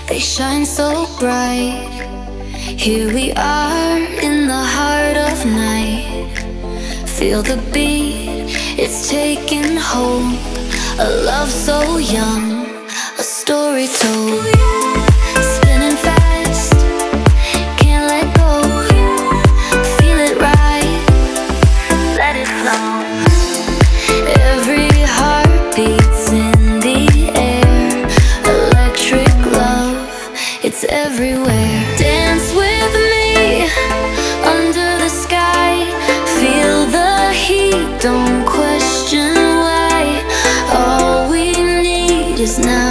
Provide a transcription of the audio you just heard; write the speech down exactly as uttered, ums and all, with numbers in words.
they shine so bright. Here we are in the heart of night. Feel the beat, it's taking hold. A love so young, a story told. Spinning fast, can't let go. Feel it right, let it flow. Every heartbeat's in the air. Electric love, it's everywhere. Dance with me under the sky. Feel the heat, don't question why. All we need is now.